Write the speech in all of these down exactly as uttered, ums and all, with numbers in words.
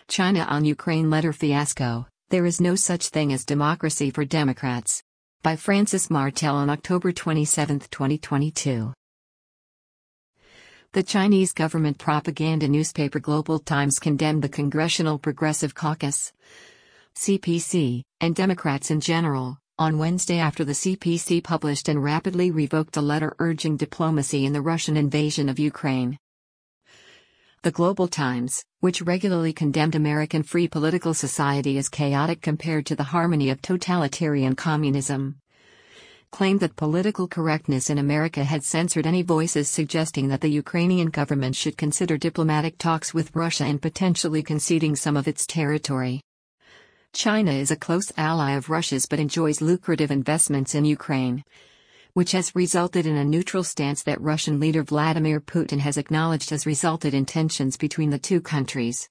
China on Ukraine letter fiasco, there is no such thing as democracy for Democrats. By Francis Martel on October twenty-seventh, twenty twenty-two. The Chinese government propaganda newspaper Global Times condemned the Congressional Progressive Caucus, C P C, and Democrats in general, on Wednesday after the C P C published and rapidly revoked a letter urging diplomacy in the Russian invasion of Ukraine. The Global Times, which regularly condemned American free political society as chaotic compared to the harmony of totalitarian communism, claimed that political correctness in America had censored any voices suggesting that the Ukrainian government should consider diplomatic talks with Russia and potentially conceding some of its territory. China is a close ally of Russia's but enjoys lucrative investments in Ukraine, which has resulted in a neutral stance that Russian leader Vladimir Putin has acknowledged has resulted in tensions between the two countries.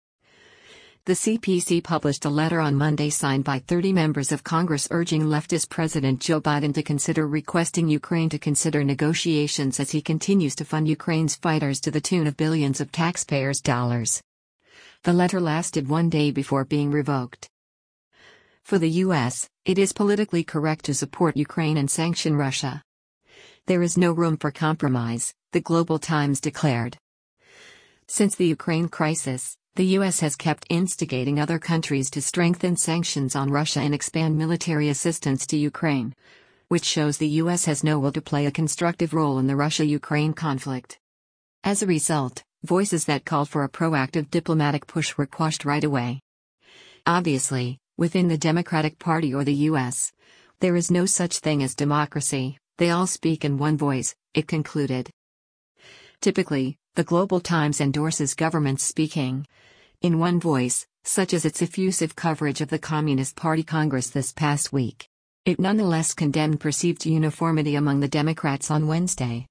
The C P C published a letter on Monday signed by thirty members of Congress urging leftist President Joe Biden to consider requesting Ukraine to consider negotiations as he continues to fund Ukraine's fighters to the tune of billions of taxpayers' dollars. The letter lasted one day before being revoked. For the U S, it is politically correct to support Ukraine and sanction Russia. There is no room for compromise, the Global Times declared. Since the Ukraine crisis, the U S has kept instigating other countries to strengthen sanctions on Russia and expand military assistance to Ukraine, which shows the U S has no will to play a constructive role in the Russia-Ukraine conflict. As a result, voices that called for a proactive diplomatic push were quashed right away. Obviously, within the Democratic Party or the U S, there is no such thing as democracy, they all speak in one voice, it concluded. Typically, the Global Times endorses governments speaking in one voice, such as its effusive coverage of the Communist Party Congress this past week. It nonetheless condemned perceived uniformity among the Democrats on Wednesday.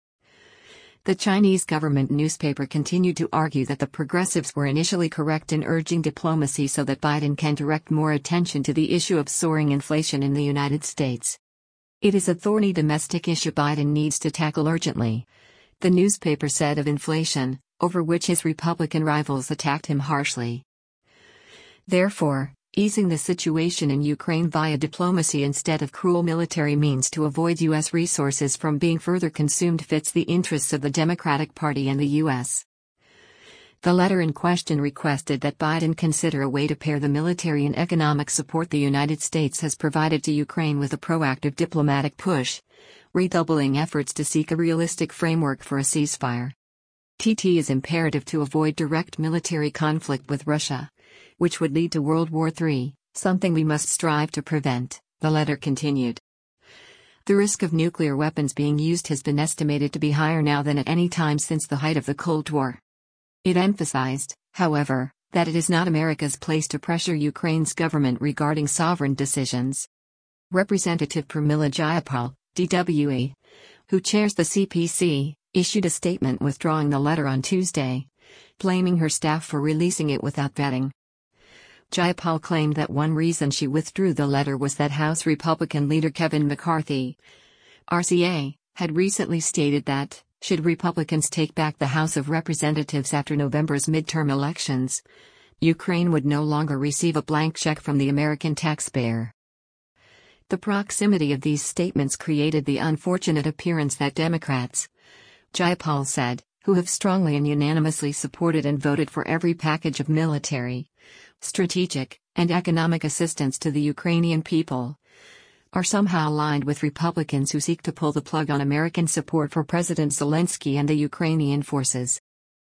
The Chinese government newspaper continued to argue that the progressives were initially correct in urging diplomacy so that Biden can direct more attention to the issue of soaring inflation in the United States. It is a thorny domestic issue Biden needs to tackle urgently, the newspaper said of inflation, over which his Republican rivals attacked him harshly. Therefore, easing the situation in Ukraine via diplomacy instead of cruel military means to avoid U S resources from being further consumed fits the interests of the Democratic Party and the U S. The letter in question requested that Biden consider a way to pair the military and economic support the United States has provided to Ukraine with a proactive diplomatic push, redoubling efforts to seek a realistic framework for a ceasefire. T T is imperative to avoid direct military conflict with Russia, which would lead to World War Three, something we must strive to prevent, the letter continued. The risk of nuclear weapons being used has been estimated to be higher now than at any time since the height of the Cold War. It emphasized, however, that it is not America's place to pressure Ukraine's government regarding sovereign decisions. Representative Pramila Jayapal, D W E, who chairs the C P C, issued a statement withdrawing the letter on Tuesday, blaming her staff for releasing it without vetting. Jayapal claimed that one reason she withdrew the letter was that House Republican leader Kevin McCarthy, R C A, had recently stated that, should Republicans take back the House of Representatives after November's midterm elections, Ukraine would no longer receive a blank check from the American taxpayer. The proximity of these statements created the unfortunate appearance that Democrats, Jayapal said, who have strongly and unanimously supported and voted for every package of military, strategic, and economic assistance to the Ukrainian people, are somehow aligned with Republicans who seek to pull the plug on American support for President Zelensky and the Ukrainian forces.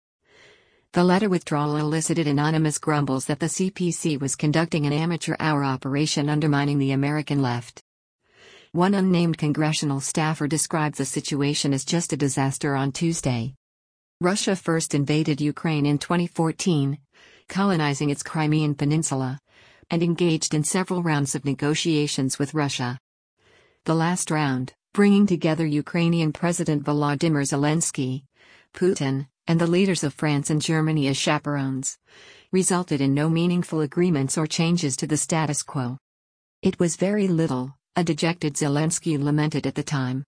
The letter withdrawal elicited anonymous grumbles that the C P C was conducting an amateur hour operation undermining the American left. One unnamed congressional staffer described the situation as just a disaster on Tuesday. Russia first invaded Ukraine in twenty fourteen, colonizing its Crimean Peninsula, and engaged in several rounds of negotiations with Russia. The last round, bringing together Ukrainian President Volodymyr Zelensky, Putin, and the leaders of France and Germany as chaperones, resulted in no meaningful agreements or changes to the status quo. It was very little, a dejected Zelensky lamented at the time.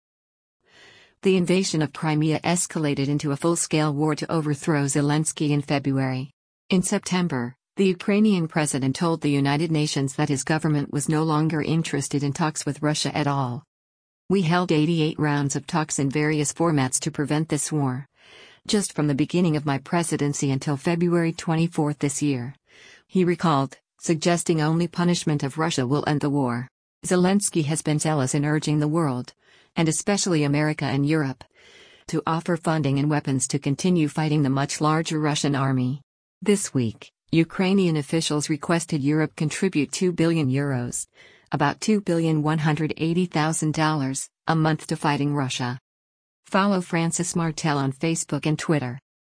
The invasion of Crimea escalated into a full-scale war to overthrow Zelensky in February. In September, The Ukrainian president told the United Nations that his government was no longer interested in talks with Russia at all. "We held eighty-eight rounds of talks in various formats to prevent this war. Just from the beginning of my presidency until February twenty-fourth this year," he recalled, suggesting only punishment of Russia will end the war. Zelensky has been zealous in urging the world, and especially America and Europe, to offer funding and weapons to continue fighting the much larger Russian army. This week, Ukrainian officials requested Europe contribute two billion euros, about two billion one hundred eighty thousand dollars, a month to fighting Russia. Follow Francis Martel on Facebook and Twitter.